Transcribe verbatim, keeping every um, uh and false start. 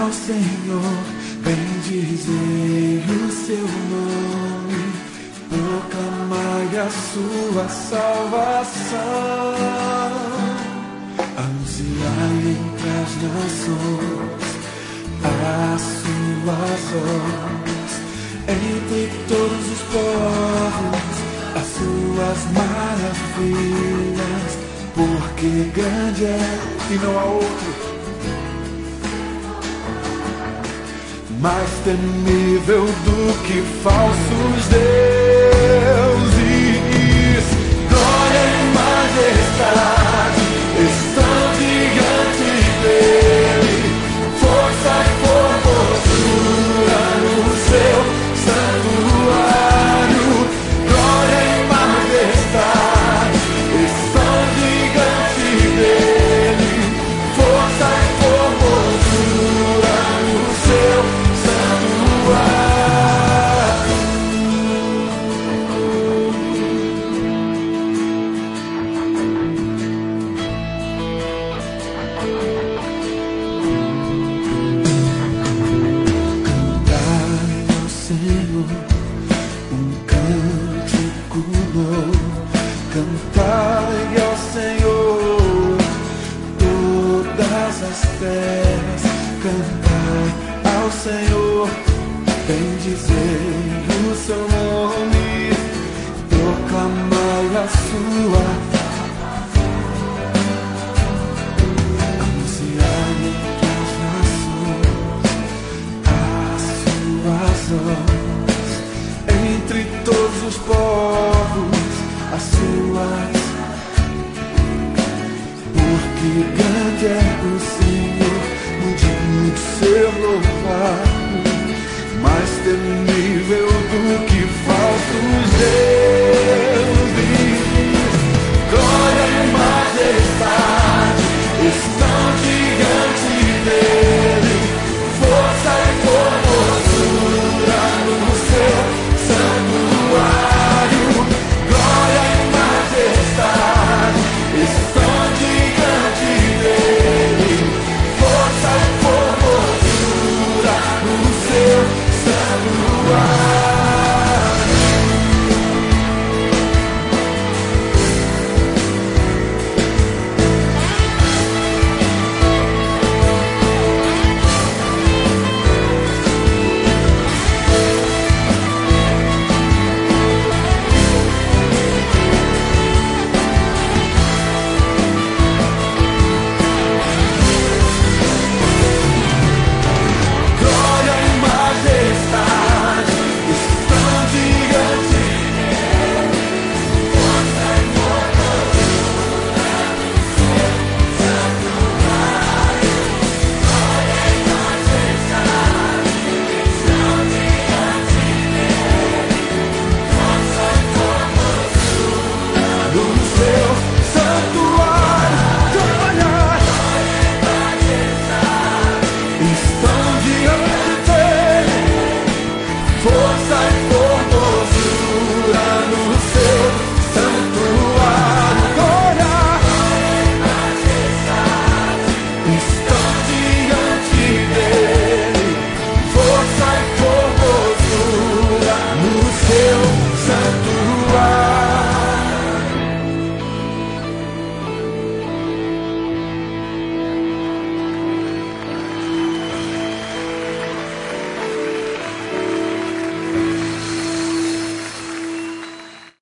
ao Senhor, bendizei o seu nome, proclamai a sua salvação, anunciai entre as nações as suas obras, entre todos os povos as suas maravilhas, porque grande é e não há outro, mais temível do que falsos deuses. Glória e majestade estão diante dele, força e formosura no seu santuário. Glória e majestade estão diante dele, força e formosura no seu cantai ao Senhor todas as terras, cantai ao Senhor, bendizei o seu nome, proclamai a sua, anunciai entre as nações as suas obras.